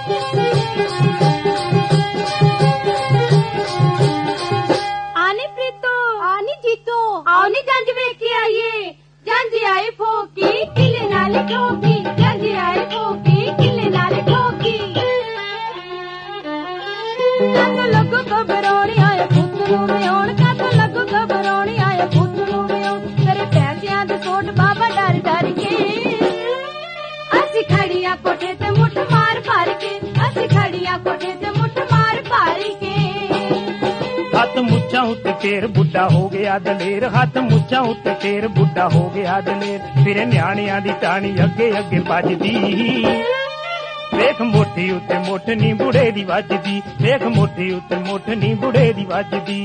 आनी प्रीतो आनी जीतो आओ नी जंज वेख आइए जंज आए फोकी किले नाल ठोकी जंज आए फोकी किले नाल ठोकी कद लगो घबराउणी आए पुत नूं विआउण कद लगो घबराउणी आए पुत नूं विआउण तेरे पैसिਆਂ दे सोट बाबा डर डर के ਅਸੀਂ खड़ियां कोठे ते मुठ मार भर के ਅਸੀਂ खड़ियां कोठे ते मुठ मार भर के हथ मुच्छां उत्ते फेर बुढ़ा हो गया दलेर हथ मुच्छां उत्ते फेर बुढ़ा हो गया दलेर फिर न्याणियां दी टाणी अगे अगे भजदी वेख मोठी उत्ते मुठ नी बुढ़े दी वजदी वेख मोठी उत्ते मुठ नी बुढ़े दी वजदी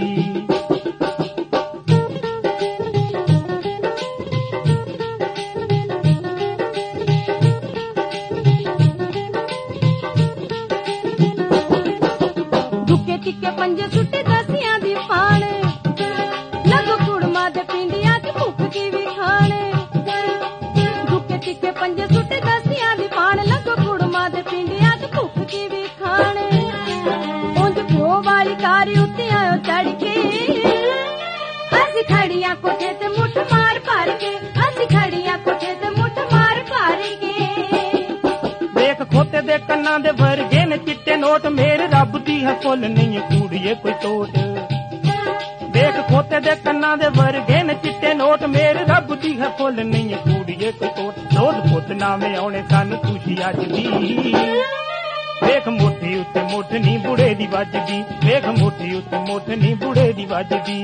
दुके तिके पंजे सुटे दसियां दी पाण लगो कुड़मा दे पिंडियां च मुक्की भी खाने दुके तिके पंजे सुटे दसियां दी पाण लगो कुड़मा दे पिंडियां च मुक्की भी खाने उंज प्यो वाली कारी उत्ते आयो चढ़ के ਅਸੀਂ खड़ियां कोठे ते मुठ मार भर के ਅਸੀਂ खड़ियां कोठे ते मुठ मार भर के देख खोते दे कन्नां दे वर्गे ने चिट्टे नोट मेरे रब दी है फुल नहीं कूड़िए कोई टोट देख खोते दे कन्नां दे वर्गे ने चिट्टे नोट मेरे रब दी है फुल नहीं कूड़िए कोई टोट रोज पुत नामे आउणे सन खुशी अज दी वेख मोठी उत्ते मुठ नी बुढ़े दी वजदी वेख मोठी उत्ते मुठ नी बुढ़े दी वजदी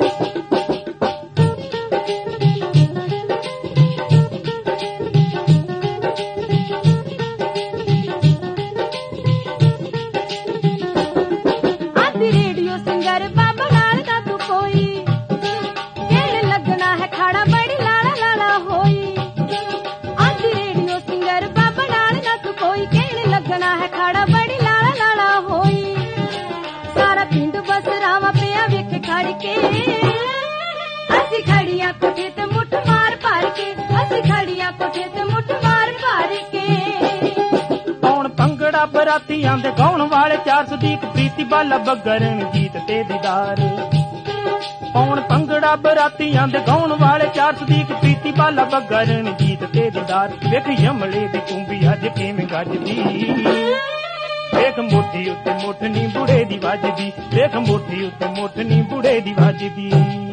ਅਸੀਂ ਖੜੀਆਂ ਕੋਠੇ ਤੇ ਮੁੱਠ ਮਾਰ ਭਰ ਕੇ ਅਸੀਂ ਖੜੀਆਂ ਕੋਠੇ ਤੇ ਮੁੱਠ ਮਾਰ ਭਰ ਕੇ ਕੌਣ ਭੰਗੜਾ ਬਰਾਤੀਆਂ ਦੇ ਗਾਉਣ ਵਾਲੇ ਚਾਰ ਸਦੀਕ ਪ੍ਰੀਤੀ ਬਾਲਾ ਬੱਗਰਨ ਜੀਤ ਤੇ ਦੀਦਾਰ ਕੌਣ ਭੰਗੜਾ ਬਰਾਤੀਆਂ ਦੇ ਗਾਉਣ ਵਾਲੇ ਚਾਰ ਸਦੀਕ ਪ੍ਰੀਤੀ ਬਾਲਾ ਬੱਗਰਨ ਜੀਤ ਤੇ ਦੀਦਾਰ ਵੇਖ ਯਮਲੇ ਦੀ ਕੁੰਬੀ ਅੱਜ ਕਿਵੇਂ ਗੱਜਦੀ वेख मोठी उत्ते मुठ नी बुढ़े दी वजदी वेख मोठी उत्ते मुठ नी बुढ़े दी वजदी